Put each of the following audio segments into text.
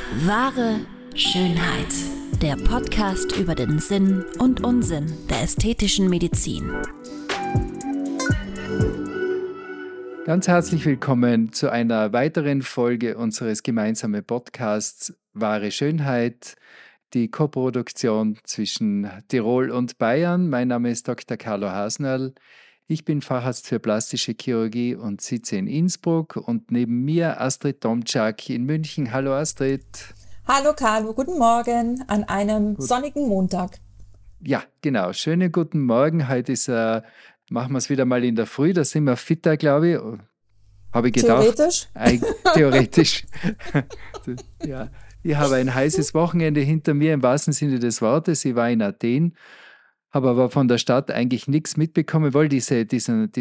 Wahre Schönheit. Der Podcast über den Sinn und Unsinn der ästhetischen Medizin. Ganz herzlich willkommen zu einer weiteren Folge unseres gemeinsamen Podcasts Wahre Schönheit, die Koproduktion zwischen Tirol und Bayern. Mein Name ist Dr. Carlo Hasnerl. Ich bin Facharzt für Plastische Chirurgie und sitze in Innsbruck und neben mir Astrid Tomczak in München. Hallo Astrid. Hallo Carlo, guten Morgen an einem sonnigen Montag. Ja, genau. Schönen guten Morgen. Heute machen wir es wieder mal in der Früh. Da sind wir fitter, glaube ich. Habe ich gedacht. Theoretisch. Ja. Ich habe ein heißes Wochenende hinter mir, im wahrsten Sinne des Wortes. Ich war in Athen, habe aber von der Stadt eigentlich nichts mitbekommen, weil diesen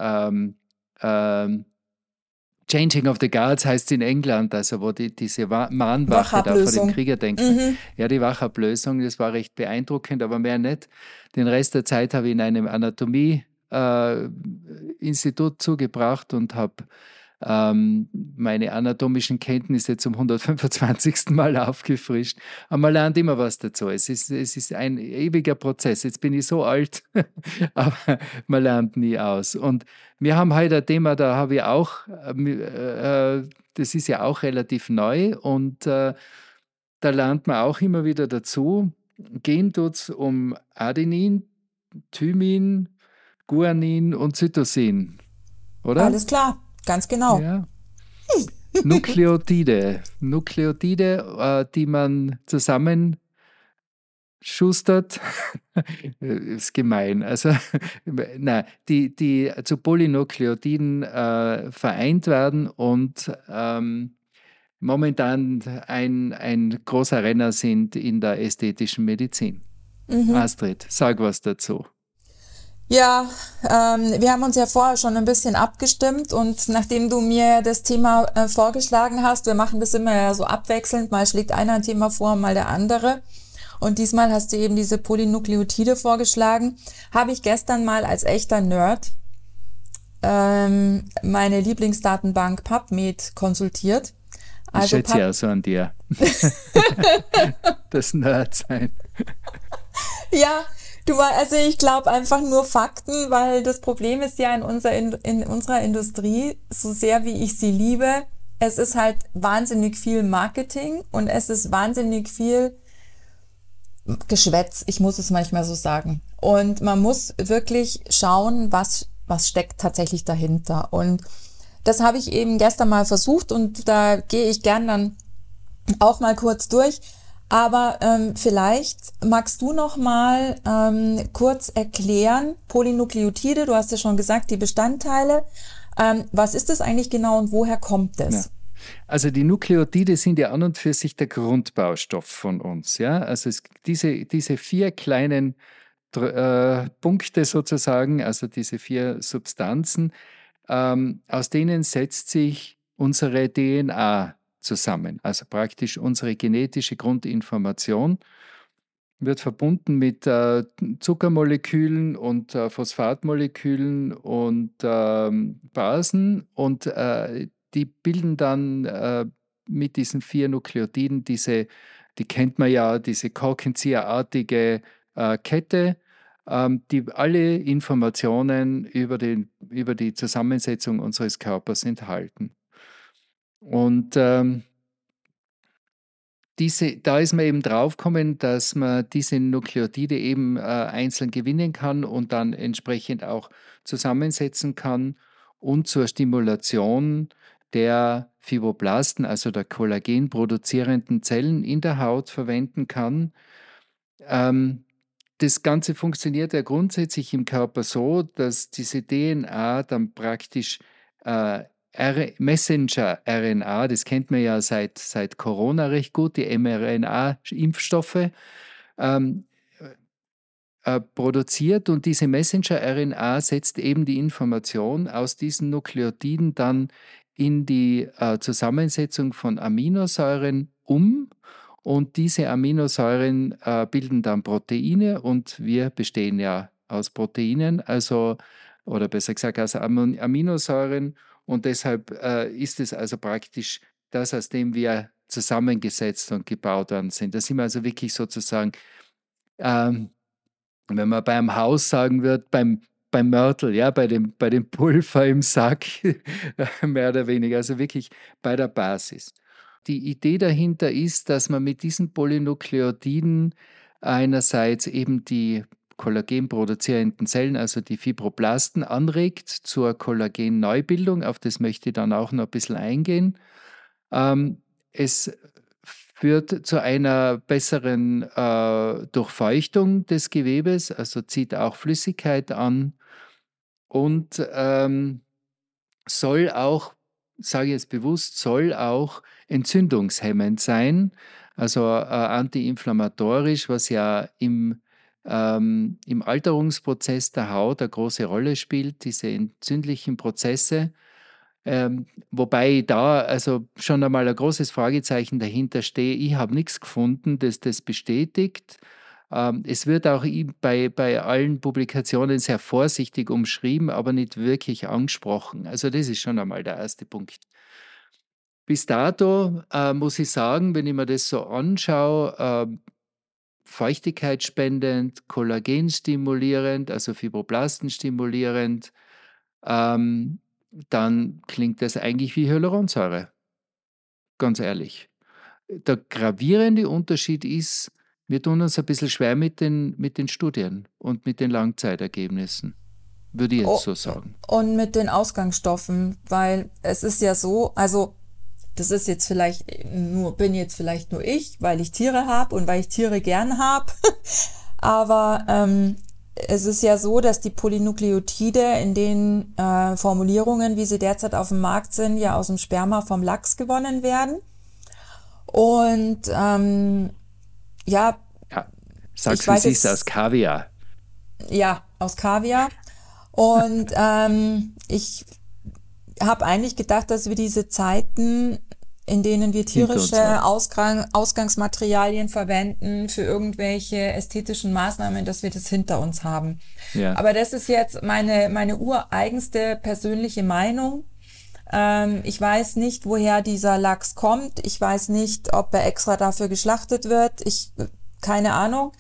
Changing of the Guards heißt es in England, also wo diese Mahnwache da vor dem Kriegerdenkmal. Ja, die Wachablösung, das war recht beeindruckend, aber mehr nicht. Den Rest der Zeit habe ich in einem Anatomie-Institut zugebracht und habe meine anatomischen Kenntnisse zum 125. Mal aufgefrischt. Aber man lernt immer was dazu. Es ist ein ewiger Prozess. Jetzt bin ich so alt, aber man lernt nie aus. Und wir haben heute ein Thema, da habe ich auch, das ist ja auch relativ neu und da lernt man auch immer wieder dazu. Gehen tut es um Adenin, Thymin, Guanin und Cytosin, oder? Alles klar, ganz genau. Ja. Nukleotide, die man zusammenschustert, ist gemein. Also, nein, die zu Polynukleotiden vereint werden und momentan ein großer Renner sind in der ästhetischen Medizin. Astrid, sag was dazu. Ja, wir haben uns ja vorher schon ein bisschen abgestimmt und nachdem du mir das Thema vorgeschlagen hast, wir machen das immer ja so abwechselnd, mal schlägt einer ein Thema vor, mal der andere. Und diesmal hast du eben diese Polynukleotide vorgeschlagen. Habe ich gestern mal als echter Nerd meine Lieblingsdatenbank PubMed konsultiert. Ich schätze ja so an dir. Das Nerd-Sein. Ja, also ich glaube einfach nur Fakten, weil das Problem ist ja in unserer Industrie, so sehr wie ich sie liebe, es ist halt wahnsinnig viel Marketing und es ist wahnsinnig viel Geschwätz, ich muss es manchmal so sagen. Und man muss wirklich schauen, was steckt tatsächlich dahinter. Und das habe ich eben gestern mal versucht und da gehe ich gern dann auch mal kurz durch. Aber vielleicht magst du noch mal kurz erklären, Polynukleotide, du hast ja schon gesagt, die Bestandteile. Was ist das eigentlich genau und woher kommt es? Ja. Also die Nukleotide sind ja an und für sich der Grundbaustoff von uns. Ja? Also diese 4 kleinen Punkte sozusagen, also diese 4 Substanzen, aus denen setzt sich unsere DNA zusammen. Also praktisch unsere genetische Grundinformation wird verbunden mit Zuckermolekülen und Phosphatmolekülen und Basen und die bilden dann mit diesen 4 Nukleotiden die kennt man ja, diese Korkenzieherartige Kette, die alle Informationen über die Zusammensetzung unseres Körpers enthalten. Und da ist man eben draufgekommen, dass man diese Nukleotide eben einzeln gewinnen kann und dann entsprechend auch zusammensetzen kann und zur Stimulation der Fibroblasten, also der Kollagen produzierenden Zellen in der Haut verwenden kann. Das Ganze funktioniert ja grundsätzlich im Körper so, dass diese DNA dann praktisch Messenger-RNA, das kennt man ja seit Corona recht gut, die mRNA-Impfstoffe, produziert und diese Messenger-RNA setzt eben die Information aus diesen Nukleotiden dann in die Zusammensetzung von Aminosäuren um und diese Aminosäuren bilden dann Proteine und wir bestehen ja aus Proteinen, oder besser gesagt aus Aminosäuren und deshalb ist es also praktisch das, aus dem wir zusammengesetzt und gebaut worden sind. Da sind wir also wirklich sozusagen, wenn man beim Haus sagen wird, beim Mörtel, ja, bei dem Pulver im Sack, mehr oder weniger, also wirklich bei der Basis. Die Idee dahinter ist, dass man mit diesen Polynukleotiden einerseits eben die kollagenproduzierenden Zellen, also die Fibroblasten, anregt zur Kollagenneubildung. Auf das möchte ich dann auch noch ein bisschen eingehen. Es führt zu einer besseren Durchfeuchtung des Gewebes, also zieht auch Flüssigkeit an und soll auch, sage ich jetzt bewusst, soll auch entzündungshemmend sein, also antiinflammatorisch, was ja im Alterungsprozess der Haut eine große Rolle spielt, diese entzündlichen Prozesse. Wobei ich da also schon einmal ein großes Fragezeichen dahinter stehe. Ich habe nichts gefunden, das das bestätigt. Es wird auch bei allen Publikationen sehr vorsichtig umschrieben, aber nicht wirklich angesprochen. Also das ist schon einmal der erste Punkt. Bis dato muss ich sagen, wenn ich mir das so anschaue, feuchtigkeitsspendend, kollagenstimulierend, also Fibroblasten-stimulierend, dann klingt das eigentlich wie Hyaluronsäure. Ganz ehrlich. Der gravierende Unterschied ist, wir tun uns ein bisschen schwer mit den Studien und mit den Langzeitergebnissen, würde ich jetzt so sagen. Und mit den Ausgangsstoffen, weil es ist ja so, also das ist jetzt bin jetzt vielleicht nur ich, weil ich Tiere habe und weil ich Tiere gern habe. Aber es ist ja so, dass die Polynukleotide in den Formulierungen, wie sie derzeit auf dem Markt sind, ja aus dem Sperma vom Lachs gewonnen werden. Und ja, sagst du, sie ist aus Kaviar. Ja, aus Kaviar. Und ich habe eigentlich gedacht, dass wir diese Zeiten, in denen wir tierische Ausgangsmaterialien verwenden für irgendwelche ästhetischen Maßnahmen, dass wir das hinter uns haben. Ja. Aber das ist jetzt meine ureigenste persönliche Meinung. Ich weiß nicht, woher dieser Lachs kommt. Ich weiß nicht, ob er extra dafür geschlachtet wird. Keine Ahnung.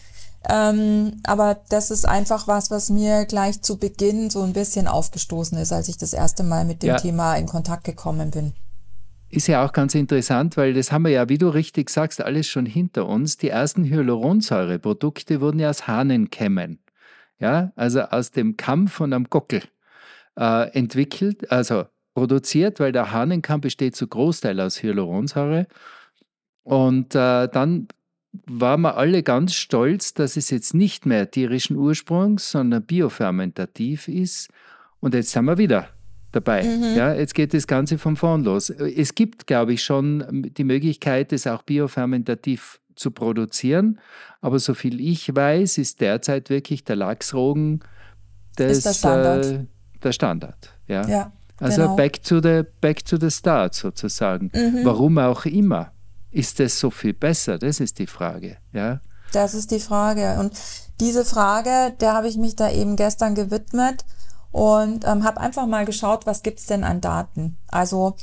Aber das ist einfach was mir gleich zu Beginn so ein bisschen aufgestoßen ist, als ich das erste Mal mit dem Thema in Kontakt gekommen bin. Ist ja auch ganz interessant, weil das haben wir ja, wie du richtig sagst, alles schon hinter uns. Die ersten Hyaluronsäureprodukte wurden ja aus Hahnenkämmen, ja, also aus dem Kamm von einem Gockel entwickelt, also produziert, weil der Hahnenkamm besteht zu Großteil aus Hyaluronsäure. Und dann waren wir alle ganz stolz, dass es jetzt nicht mehr tierischen Ursprungs, sondern biofermentativ ist. Und jetzt sind wir wieder dabei. Ja, jetzt geht das Ganze von vorn los. Es gibt, glaube ich, schon die Möglichkeit, es auch biofermentativ zu produzieren. Aber so viel ich weiß, ist derzeit wirklich der Lachsrogen ist der Standard. Der Standard. Ja. Ja, also genau. back to the start sozusagen. Warum auch immer. Ist das so viel besser? Das ist die Frage. Ja? Das ist die Frage. Und diese Frage, der habe ich mich da eben gestern gewidmet und habe einfach mal geschaut, was gibt's denn an Daten. Also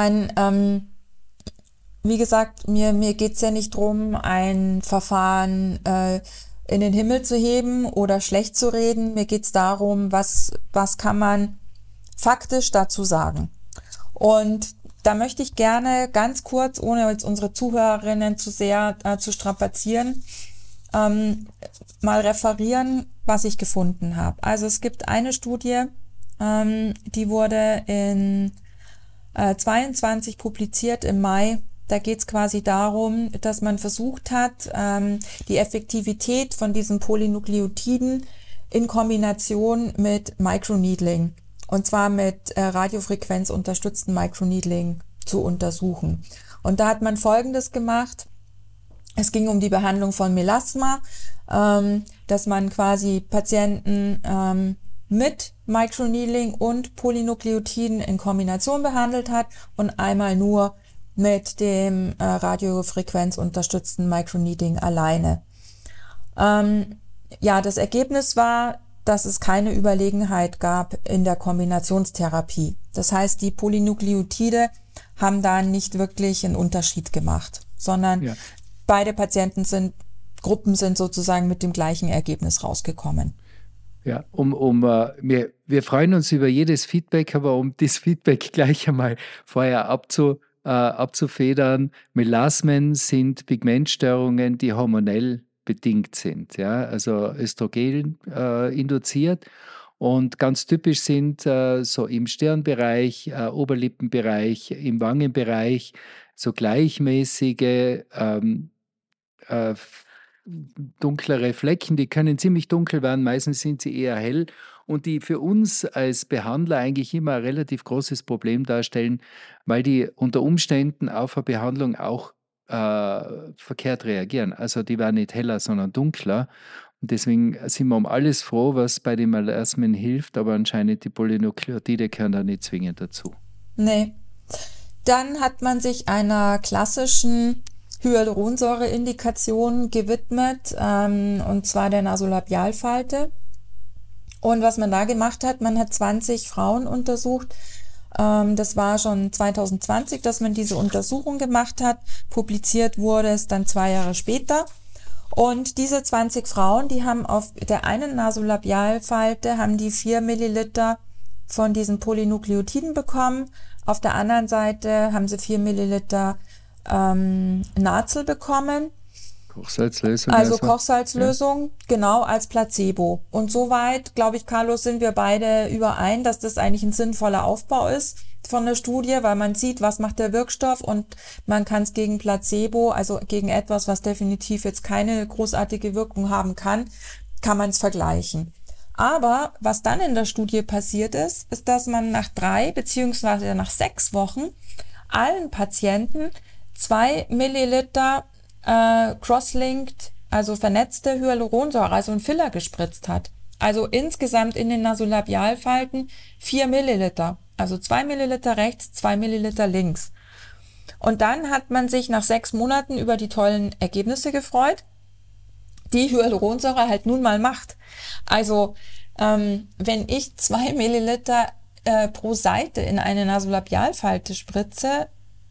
wie gesagt, mir geht's ja nicht drum, ein Verfahren in den Himmel zu heben oder schlecht zu reden. Mir geht's darum, was kann man faktisch dazu sagen. Und da möchte ich gerne ganz kurz, ohne jetzt unsere Zuhörerinnen zu sehr zu strapazieren, mal referieren, was ich gefunden habe. Also es gibt eine Studie, die wurde in 22 publiziert im Mai. Da geht es quasi darum, dass man versucht hat, die Effektivität von diesen Polynukleotiden in Kombination mit Microneedling, und zwar mit radiofrequenzunterstützten Microneedling zu untersuchen. Und da hat man Folgendes gemacht. Es ging um die Behandlung von Melasma, dass man quasi Patienten mit Microneedling und Polynukleotiden in Kombination behandelt hat und einmal nur mit dem radiofrequenzunterstützten Microneedling alleine. Das Ergebnis war, dass es keine Überlegenheit gab in der Kombinationstherapie. Das heißt, die Polynukleotide haben da nicht wirklich einen Unterschied gemacht, sondern beide Gruppen sind sozusagen mit dem gleichen Ergebnis rausgekommen. Ja, wir freuen uns über jedes Feedback, aber um das Feedback gleich einmal vorher abzufedern, Melasmen sind Pigmentstörungen, die hormonell bedingt sind, ja, also Östrogen induziert und ganz typisch sind so im Stirnbereich, Oberlippenbereich, im Wangenbereich so gleichmäßige äh, dunklere Flecken, die können ziemlich dunkel werden, meistens sind sie eher hell und die für uns als Behandler eigentlich immer ein relativ großes Problem darstellen, weil die unter Umständen auf eine Behandlung auch verkehrt reagieren. Also die werden nicht heller, sondern dunkler. Und deswegen sind wir um alles froh, was bei den Melasmen hilft, aber anscheinend die Polynukleotide gehören da nicht zwingend dazu. Nee. Dann hat man sich einer klassischen Hyaluronsäure-Indikation gewidmet, und zwar der Nasolabialfalte. Und was man da gemacht hat, man hat 20 Frauen untersucht. Das war schon 2020, dass man diese Untersuchung gemacht hat. Publiziert wurde es dann 2 Jahre später. Und diese 20 Frauen, die haben auf der einen Nasolabialfalte haben die 4 Milliliter von diesen Polynukleotiden bekommen. Auf der anderen Seite haben sie 4 Milliliter Nazel bekommen. Kochsalzlösung. Also Kochsalzlösung, genau, als Placebo. Und soweit, glaube ich, Carlos, sind wir beide überein, dass das eigentlich ein sinnvoller Aufbau ist von der Studie, weil man sieht, was macht der Wirkstoff und man kann es gegen Placebo, also gegen etwas, was definitiv jetzt keine großartige Wirkung haben kann man es vergleichen. Aber was dann in der Studie passiert ist, dass man nach 3 beziehungsweise nach 6 Wochen allen Patienten 2 Milliliter cross-linked, also vernetzte Hyaluronsäure, also ein Filler gespritzt hat. Also insgesamt in den Nasolabialfalten 4 Milliliter. Also 2 Milliliter rechts, 2 Milliliter links. Und dann hat man sich nach 6 Monaten über die tollen Ergebnisse gefreut, die Hyaluronsäure halt nun mal macht. Also wenn ich 2 Milliliter pro Seite in eine Nasolabialfalte spritze,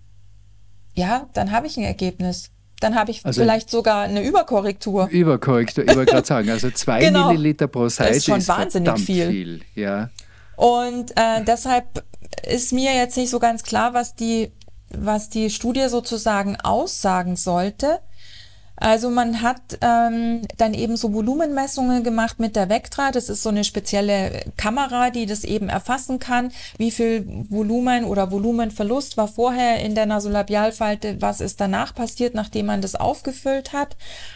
ja, dann habe ich ein Ergebnis. Dann habe ich vielleicht sogar eine Überkorrektur. Ich wollte gerade sagen, also 2 Milliliter pro Seite ist schon wahnsinnig viel. Ja. Und deshalb ist mir jetzt nicht so ganz klar, was die Studie sozusagen aussagen sollte. Also man hat dann eben so Volumenmessungen gemacht mit der Vectra. Das ist so eine spezielle Kamera, die das eben erfassen kann. Wie viel Volumen oder Volumenverlust war vorher in der Nasolabialfalte? Was ist danach passiert, nachdem man das aufgefüllt hat?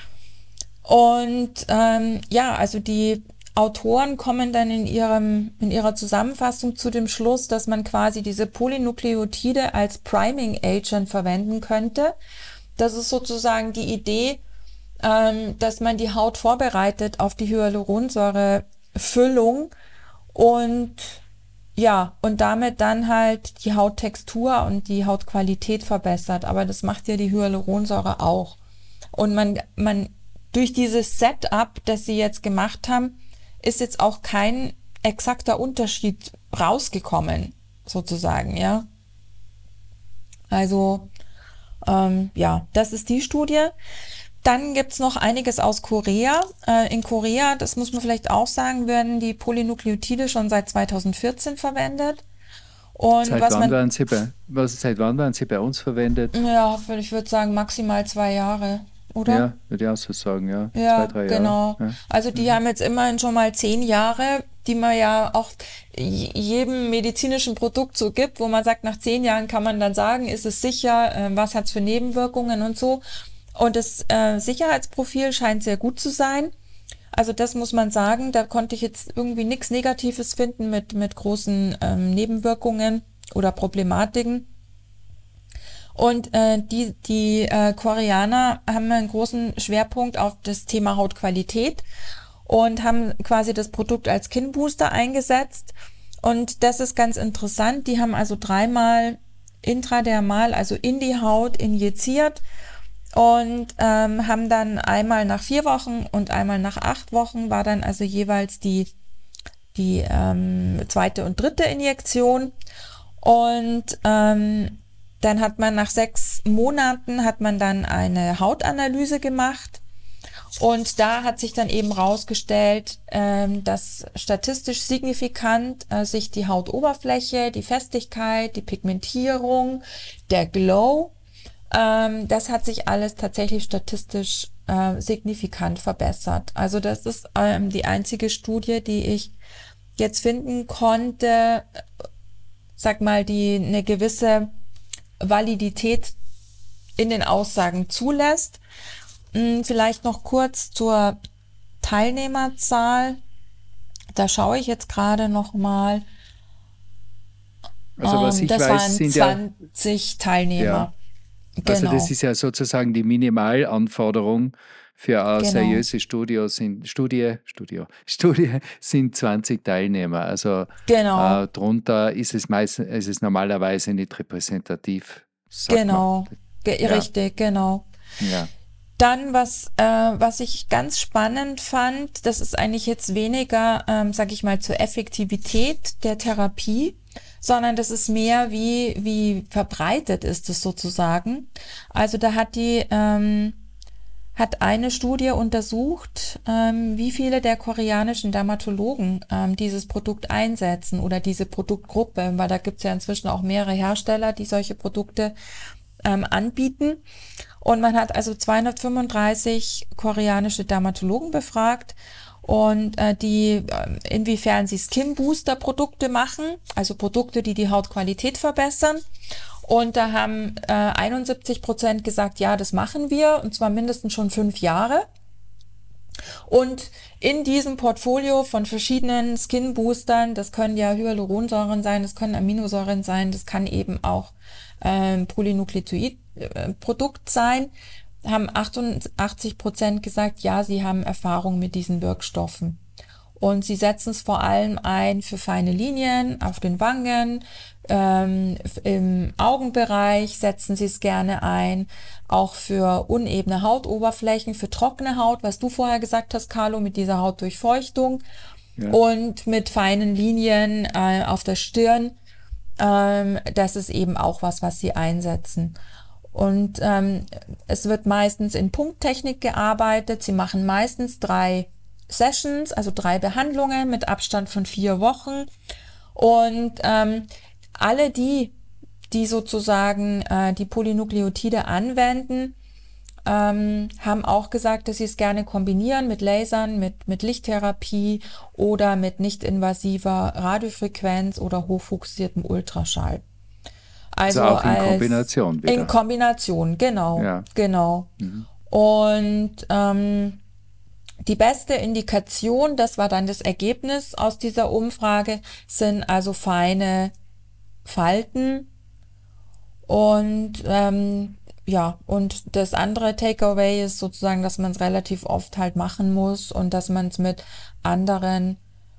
Und also die Autoren kommen dann in ihrer Zusammenfassung zu dem Schluss, dass man quasi diese Polynukleotide als Priming Agent verwenden könnte. Das ist sozusagen die Idee, dass man die Haut vorbereitet auf die Hyaluronsäurefüllung und damit dann halt die Hauttextur und die Hautqualität verbessert. Aber das macht ja die Hyaluronsäure auch. Und man durch dieses Setup, das sie jetzt gemacht haben, ist jetzt auch kein exakter Unterschied rausgekommen, sozusagen, ja. Also das ist die Studie. Dann gibt's noch einiges aus Korea. In Korea, das muss man vielleicht auch sagen, werden die Polynukleotide schon seit 2014 verwendet. Und seit wann waren sie bei uns verwendet? Ja, ich würde sagen maximal 2 Jahre, oder? Ja, würde ich auch so sagen, ja. 2, 3 Jahre. Genau. Ja. Also die haben jetzt immerhin schon mal 10 Jahre, die man ja auch jedem medizinischen Produkt so gibt, wo man sagt, nach 10 Jahren kann man dann sagen, ist es sicher, was hat es für Nebenwirkungen und so. Und das Sicherheitsprofil scheint sehr gut zu sein. Also das muss man sagen, da konnte ich jetzt irgendwie nichts Negatives finden mit großen Nebenwirkungen oder Problematiken. Und die Koreaner haben einen großen Schwerpunkt auf das Thema Hautqualität und haben quasi das Produkt als Skin-Booster eingesetzt. Und das ist ganz interessant. Die haben also 3-mal intradermal, also in die Haut injiziert und haben dann einmal nach 4 Wochen und einmal nach 8 Wochen war dann also jeweils die 2. und 3. Injektion. Und Dann hat man nach 6 Monaten hat man dann eine Hautanalyse gemacht. Und da hat sich dann eben rausgestellt, dass statistisch signifikant sich die Hautoberfläche, die Festigkeit, die Pigmentierung, der Glow, das hat sich alles tatsächlich statistisch signifikant verbessert. Also das ist die einzige Studie, die ich jetzt finden konnte, sag mal, die eine gewisse Validität in den Aussagen zulässt. Vielleicht noch kurz zur Teilnehmerzahl. Da schaue ich jetzt gerade noch mal. Also was ich das weiß, waren sind 20 Teilnehmer. Ja. Also Genau. das ist ja sozusagen die Minimalanforderung für eine seriöse Studie sind 20 Teilnehmer. Also Genau. drunter ist es normalerweise nicht repräsentativ. sagt Genau. man. Ja. Richtig, genau. Ja. Dann, was ich ganz spannend fand, das ist eigentlich jetzt weniger, sag ich mal, zur Effektivität der Therapie, sondern das ist mehr, wie verbreitet ist es sozusagen. Also da hat eine Studie untersucht, wie viele der koreanischen Dermatologen dieses Produkt einsetzen oder diese Produktgruppe, weil da gibt es ja inzwischen auch mehrere Hersteller, die solche Produkte anbieten. Und man hat also 235 koreanische Dermatologen befragt und inwiefern sie Skin-Booster-Produkte machen, also Produkte, die die Hautqualität verbessern. Und da haben 71% gesagt, ja, das machen wir, und zwar mindestens schon 5 Jahre. Und in diesem Portfolio von verschiedenen Skin-Boostern, das können ja Hyaluronsäuren sein, das können Aminosäuren sein, das kann eben auch Polynukleotid-Produkt sein, haben 88% gesagt, ja, sie haben Erfahrung mit diesen Wirkstoffen. Und sie setzen es vor allem ein für feine Linien auf den Wangen, im Augenbereich setzen sie es gerne ein, auch für unebene Hautoberflächen, für trockene Haut, was du vorher gesagt hast, Carlo, mit dieser Hautdurchfeuchtung, ja. Und mit feinen Linien auf der Stirn, das ist eben auch was sie einsetzen. Und es wird meistens in Punkttechnik gearbeitet, sie machen meistens 3 Sessions, also 3 Behandlungen mit Abstand von 4 Wochen. Und alle die sozusagen die Polynukleotide anwenden, haben auch gesagt, dass sie es gerne kombinieren mit Lasern, mit Lichttherapie oder mit nicht-invasiver Radiofrequenz oder hochfokussiertem Ultraschall. Also auch in Kombination wieder. In Kombination, genau. Ja. Genau. Mhm. Und die beste Indikation, das war dann das Ergebnis aus dieser Umfrage, sind also feine Falten. Und ja, und das andere Takeaway ist sozusagen, dass man es relativ oft halt machen muss und dass man es mit anderen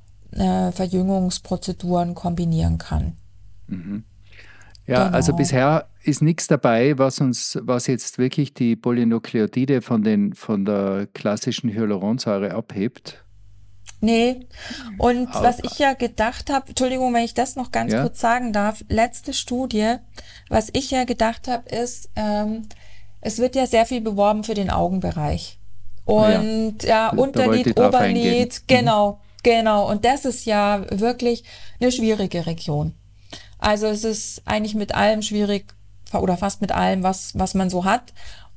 Verjüngungsprozeduren kombinieren kann. Mhm. Ja, Genau. Also bisher ist nichts dabei, was jetzt wirklich die Polynukleotide von der klassischen Hyaluronsäure abhebt. Nee, und was ich ja gedacht habe, Entschuldigung, wenn ich das noch ganz kurz sagen darf, letzte Studie, was ich ja gedacht habe, ist, es wird ja sehr viel beworben für den Augenbereich. Und Unterlid, Oberlid, genau, und das ist ja wirklich eine schwierige Region. Also es ist eigentlich mit allem schwierig, oder fast mit allem, was man so hat.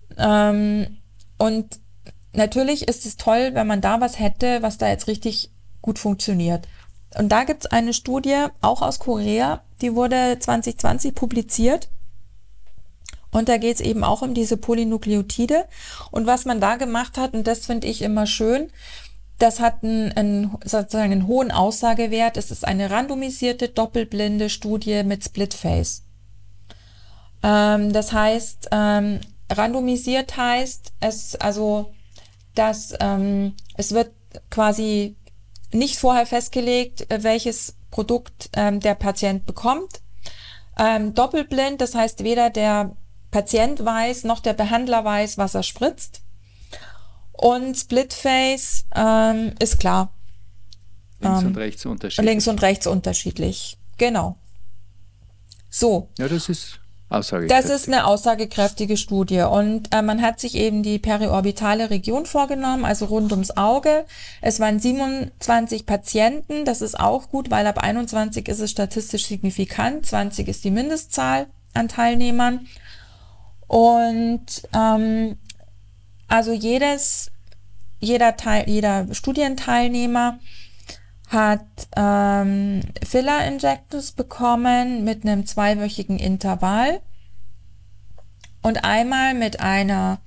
Und natürlich ist es toll, wenn man da was hätte, was da jetzt richtig gut funktioniert. Und da gibt's eine Studie, auch aus Korea, die wurde 2020 publiziert. Und da geht's eben auch um diese Polynukleotide. Und was man da gemacht hat, und das finde ich immer schön, das hat sozusagen einen hohen Aussagewert. Es ist eine randomisierte, doppelblinde Studie mit Splitface. Das heißt, randomisiert heißt, es wird quasi nicht vorher festgelegt, welches Produkt der Patient bekommt. Doppelblind, das heißt, weder der Patient weiß, noch der Behandler weiß, was er spritzt. Und Splitface ist klar. Links und rechts unterschiedlich. Links und rechts unterschiedlich, genau. So. Ja, das ist Das ist eine aussagekräftige Studie und man hat sich eben die periorbitale Region vorgenommen, also rund ums Auge. Es waren 27 Patienten, das ist auch gut, weil ab 21 ist es statistisch signifikant, 20 ist die Mindestzahl an Teilnehmern. Und also jeder Studienteilnehmer hat Filler-Injections bekommen mit einem 2-wöchigen Intervall und einmal mit einer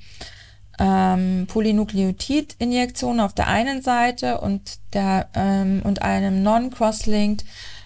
Polynukleotid-Injektion auf der einen Seite und einem non-cross-linked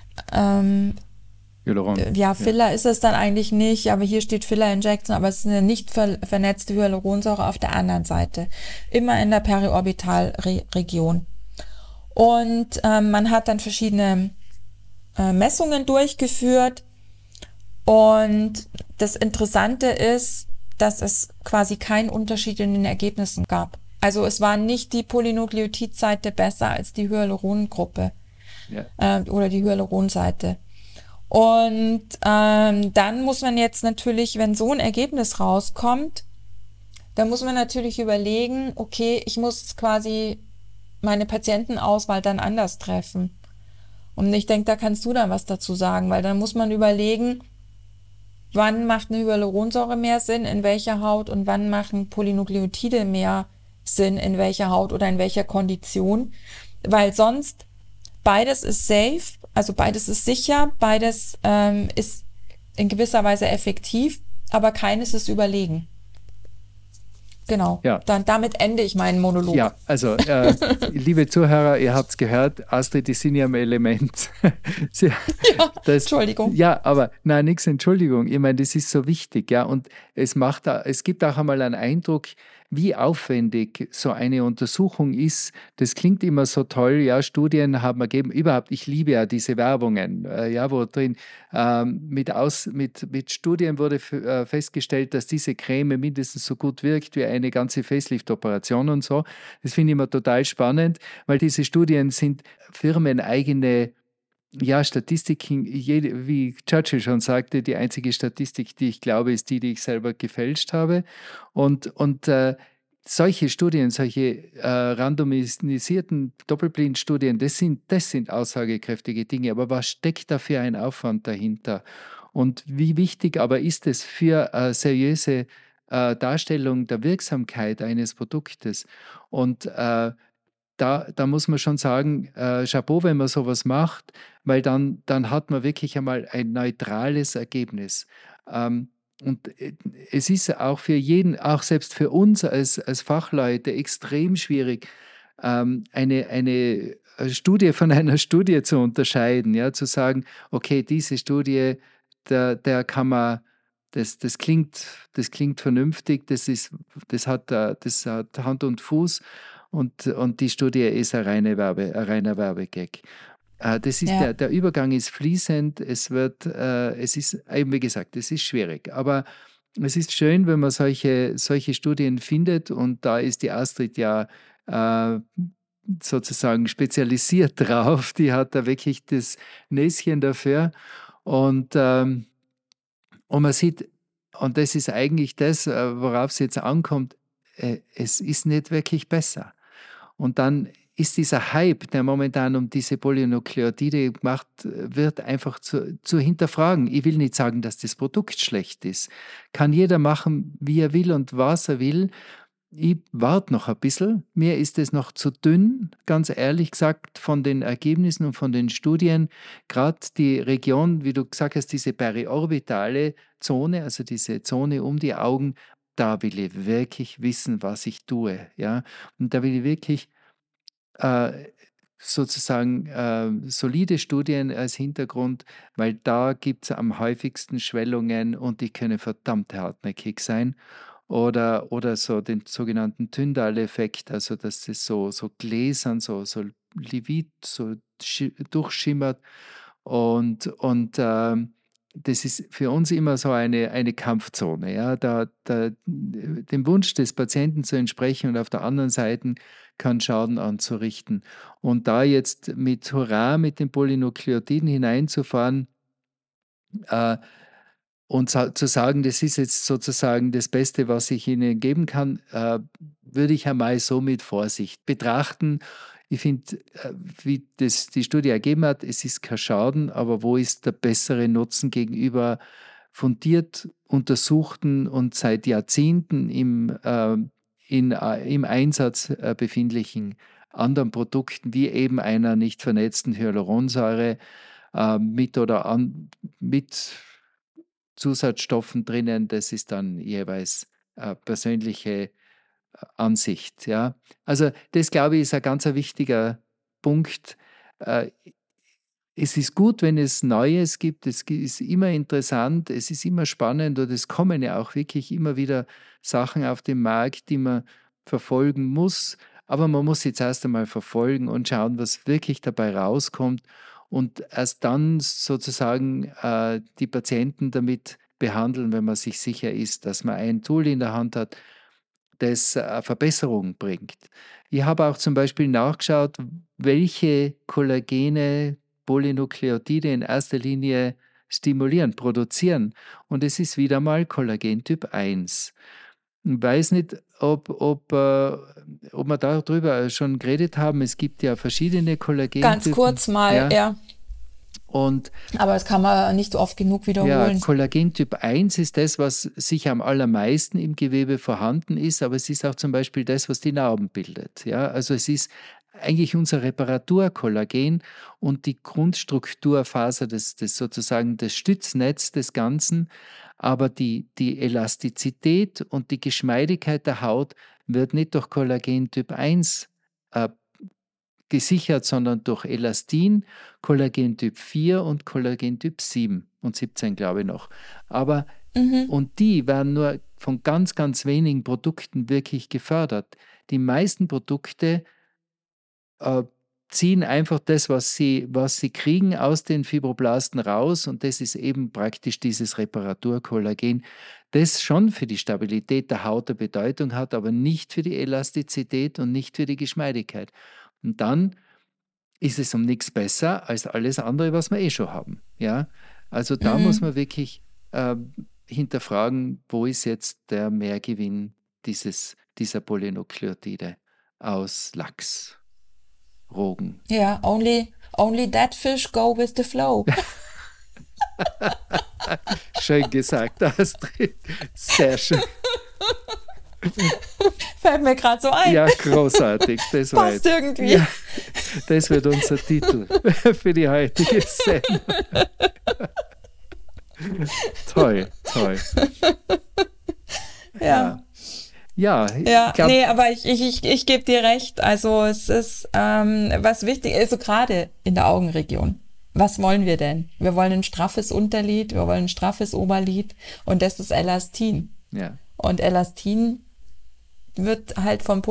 Filler ist es dann eigentlich nicht, aber hier steht Filler-Injection, aber es ist eine nicht vernetzte Hyaluronsäure auf der anderen Seite, immer in der Periorbitalregion. Und man hat dann verschiedene Messungen durchgeführt und das Interessante ist, dass es quasi keinen Unterschied in den Ergebnissen gab. Also es war nicht die Polynukleotidseite besser als die Hyalurongruppe oder die Hyaluronseite. Und dann muss man jetzt natürlich, wenn so ein Ergebnis rauskommt, dann muss man natürlich überlegen, okay, ich muss quasi meine Patientenauswahl dann anders treffen. Und ich denke, da kannst du dann was dazu sagen, weil dann muss man überlegen, wann macht eine Hyaluronsäure mehr Sinn, in welcher Haut und wann machen Polynukleotide mehr Sinn, in welcher Haut oder in welcher Kondition, weil sonst beides ist safe, also beides ist sicher, beides ist in gewisser Weise effektiv, aber keines ist überlegen. Genau, damit ende ich meinen Monolog. Ja, also liebe Zuhörer, ihr habt es gehört, Astrid ist in ihrem Element. Entschuldigung. Ja, aber nein, nichts Entschuldigung. Ich meine, das ist so wichtig, ja, und es gibt auch einmal einen Eindruck, wie aufwendig so eine Untersuchung ist. Das klingt immer so toll, ja, Studien haben ergeben, überhaupt, ich liebe ja diese Werbungen, wo drin mit Studien wurde festgestellt, dass diese Creme mindestens so gut wirkt wie eine ganze Facelift-Operation und so. Das finde ich immer total spannend, weil diese Studien sind firmeneigene Statistiken, wie Churchill schon sagte, die einzige Statistik, die ich glaube, ist die ich selber gefälscht habe. Und solche Studien, solche randomisierten Doppelblindstudien, das sind aussagekräftige Dinge. Aber was steckt da für ein Aufwand dahinter? Und wie wichtig aber ist es für seriöse Darstellung der Wirksamkeit eines Produktes? Und da muss man schon sagen, Chapeau, wenn man sowas macht, weil dann hat man wirklich einmal ein neutrales Ergebnis. Und es ist auch für jeden, auch selbst für uns als Fachleute extrem schwierig, eine Studie von einer Studie zu unterscheiden, ja, zu sagen, okay, diese Studie, der kann man, das klingt vernünftig, das hat Hand und Fuß. Und die Studie ist ein reiner Werbegag. Das ist der Übergang ist fließend, es ist eben wie gesagt, es ist schwierig. Aber es ist schön, wenn man solche Studien findet und da ist die Astrid ja sozusagen spezialisiert drauf. Die hat da wirklich das Näschen dafür. Und man sieht, und das ist eigentlich das, worauf es jetzt ankommt, es ist nicht wirklich besser. Und dann ist dieser Hype, der momentan um diese Polynukleotide gemacht wird, einfach zu hinterfragen. Ich will nicht sagen, dass das Produkt schlecht ist. Kann jeder machen, wie er will und was er will. Ich warte noch ein bisschen. Mir ist es noch zu dünn, ganz ehrlich gesagt, von den Ergebnissen und von den Studien. Gerade die Region, wie du gesagt hast, diese periorbitale Zone, also diese Zone um die Augen, da will ich wirklich wissen, was ich tue. Ja? Und da will ich wirklich sozusagen solide Studien als Hintergrund, weil da gibt es am häufigsten Schwellungen und die können verdammt hartnäckig sein. Oder so den sogenannten Tyndall-Effekt, also dass es so gläsern, so livid, so durchschimmert. Und das ist für uns immer so eine Kampfzone, ja, dem Wunsch des Patienten zu entsprechen und auf der anderen Seite kann Schaden anzurichten. Und da jetzt mit Hurra, mit den Polynukleotiden hineinzufahren Und zu sagen, das ist jetzt sozusagen das Beste, was ich Ihnen geben kann, würde ich einmal so mit Vorsicht betrachten. Ich finde, wie das die Studie ergeben hat, es ist kein Schaden, aber wo ist der bessere Nutzen gegenüber fundiert untersuchten und seit Jahrzehnten im Einsatz befindlichen anderen Produkten, wie eben einer nicht vernetzten Hyaluronsäure mit Zusatzstoffen drinnen, das ist dann jeweils persönliche Ansicht. Ja. Also das, glaube ich, ist ein ganz wichtiger Punkt. Äh, Es ist gut, wenn es Neues gibt. Es ist immer interessant, es ist immer spannend und es kommen ja auch wirklich immer wieder Sachen auf den Markt, die man verfolgen muss. Aber man muss jetzt erst einmal verfolgen und schauen, was wirklich dabei rauskommt und erst dann sozusagen die Patienten damit behandeln, wenn man sich sicher ist, dass man ein Tool in der Hand hat, das Verbesserung bringt. Ich habe auch zum Beispiel nachgeschaut, welche Kollagene Polynukleotide in erster Linie stimulieren, produzieren. Und es ist wieder mal Kollagen Typ 1. Ich weiß nicht, ob wir darüber schon geredet haben. Es gibt ja verschiedene Kollagentypen. Ganz kurz mal, ja. Und aber das kann man nicht oft genug wiederholen. Ja, Kollagentyp 1 ist das, was sicher am allermeisten im Gewebe vorhanden ist, aber es ist auch zum Beispiel das, was die Narben bildet. Ja? Also es ist eigentlich unser Reparaturkollagen und die Grundstrukturfaser, das sozusagen das Stütznetz des Ganzen, aber die Elastizität und die Geschmeidigkeit der Haut wird nicht durch Kollagentyp 1 gesichert, sondern durch Elastin, Kollagentyp 4 und Kollagentyp 7 und 17, glaube ich noch. Aber und die werden nur von ganz, ganz wenigen Produkten wirklich gefördert. Die meisten Produkte ziehen einfach das, was sie kriegen, aus den Fibroblasten raus und das ist eben praktisch dieses Reparaturkollagen, das schon für die Stabilität der Haut eine Bedeutung hat, aber nicht für die Elastizität und nicht für die Geschmeidigkeit. Und dann ist es um nichts besser als alles andere, was wir eh schon haben. Ja? Also da muss man wirklich hinterfragen, wo ist jetzt der Mehrgewinn dieser Polynukleotide aus Lachs, Rogen. Ja, only that fish go with the flow. Schön gesagt, Astrid. Sehr schön. Fällt mir gerade so ein. Ja, großartig. Das passt irgendwie. Ja, das wird unser Titel für die heutige Sendung. Toll. Ja. Ja, nee, aber ich gebe dir recht. Also es ist, was wichtig ist, so gerade in der Augenregion. Was wollen wir denn? Wir wollen ein straffes Unterlid, wir wollen ein straffes Oberlid und das ist Elastin. Ja. Und Elastin wird halt von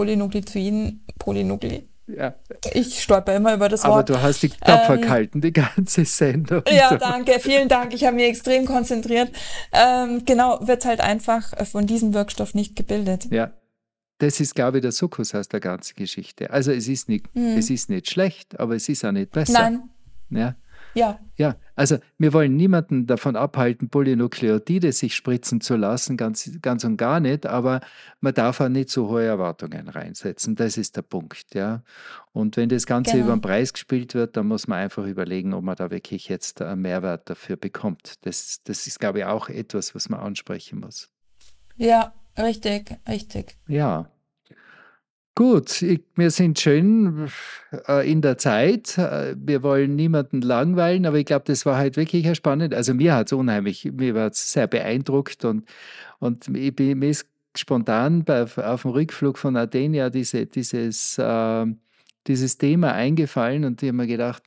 Ja. Ich stolper immer über das Wort. Aber du hast dich tapfer gehalten, die ganze Sendung. Ja, danke, vielen Dank. Ich habe mich extrem konzentriert. Genau, wird halt einfach von diesem Wirkstoff nicht gebildet. Ja, das ist, glaube ich, der Sukkus aus der ganzen Geschichte. Also es ist nicht schlecht, aber es ist auch nicht besser. Nein. Ja, also wir wollen niemanden davon abhalten, Polynukleotide sich spritzen zu lassen, ganz und gar nicht, aber man darf auch nicht so hohe Erwartungen reinsetzen. Das ist der Punkt, ja. Und wenn das Ganze über den Preis gespielt wird, dann muss man einfach überlegen, ob man da wirklich jetzt einen Mehrwert dafür bekommt. Das ist, glaube ich, auch etwas, was man ansprechen muss. Ja, richtig. Ja. Gut, wir sind schön in der Zeit. Wir wollen niemanden langweilen, aber ich glaube, das war halt wirklich spannend. Also mir hat es mir war es sehr beeindruckt und mir ist spontan auf dem Rückflug von Athen dieses Thema eingefallen und ich habe mir gedacht,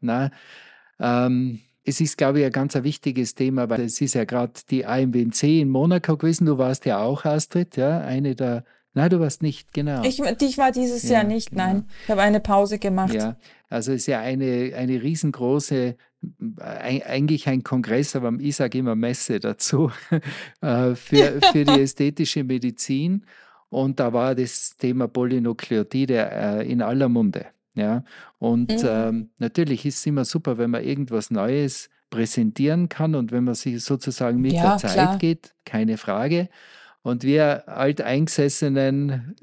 es ist, glaube ich, ein ganz wichtiges Thema, weil es ist ja gerade die AMWC in Monaco gewesen. Du warst ja auch, Astrid, ja, Nein, du warst nicht, genau. Ich war dieses Jahr nicht, genau. Nein. Ich habe eine Pause gemacht. Ja, also es ist ja eine riesengroße, eigentlich ein Kongress, aber ich sage immer Messe dazu, für die ästhetische Medizin. Und da war das Thema Polynukleotide in aller Munde. Ja? Und natürlich ist es immer super, wenn man irgendwas Neues präsentieren kann und wenn man sich sozusagen mit Ja, der Zeit klar. geht, keine Frage. Und wir alteingesessenen,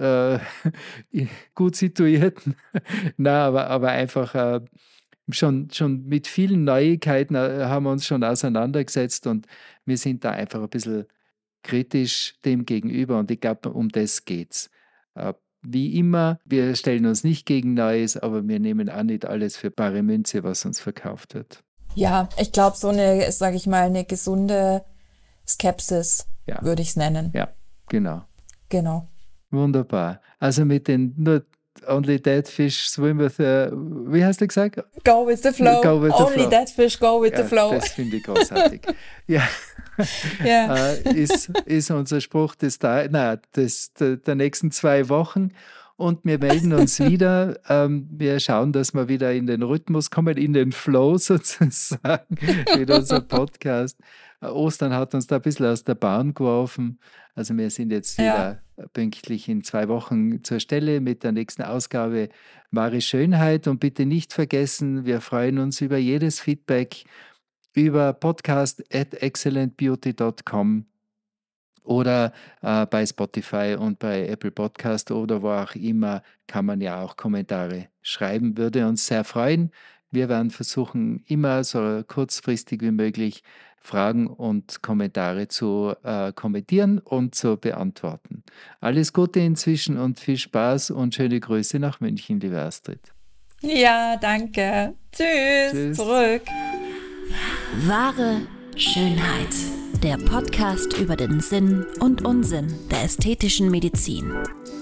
gut situierten, aber einfach schon mit vielen Neuigkeiten haben wir uns schon auseinandergesetzt und wir sind da einfach ein bisschen kritisch dem gegenüber und ich glaube, um das geht's. Wie immer, wir stellen uns nicht gegen Neues, aber wir nehmen auch nicht alles für bare Münze, was uns verkauft wird. Ja, ich glaube, so eine, sage ich mal, eine gesunde Skepsis Ja. würde ich es nennen. Ja, genau. Genau. Wunderbar. Also mit den nur Only Dead Fish Swim with the, wie hast du gesagt? Go with the flow. Go with the Only flow. that fish go with the flow. Das finde ich großartig. Ja. Ja. Ist unser Spruch der nächsten 2 Wochen. Und wir melden uns wieder. Wir schauen, dass wir wieder in den Rhythmus kommen, in den Flow sozusagen mit unserem Podcast. Ostern hat uns da ein bisschen aus der Bahn geworfen. Also wir sind jetzt wieder pünktlich in 2 Wochen zur Stelle mit der nächsten Ausgabe Wahre Schönheit. Und bitte nicht vergessen, wir freuen uns über jedes Feedback über podcast@excellentbeauty.com oder bei Spotify und bei Apple Podcast oder wo auch immer kann man ja auch Kommentare schreiben. Würde uns sehr freuen. Wir werden versuchen, immer so kurzfristig wie möglich Fragen und Kommentare zu kommentieren und zu beantworten. Alles Gute inzwischen und viel Spaß und schöne Grüße nach München, liebe Astrid. Ja, danke. Tschüss. Zurück. Wahre Schönheit. Der Podcast über den Sinn und Unsinn der ästhetischen Medizin.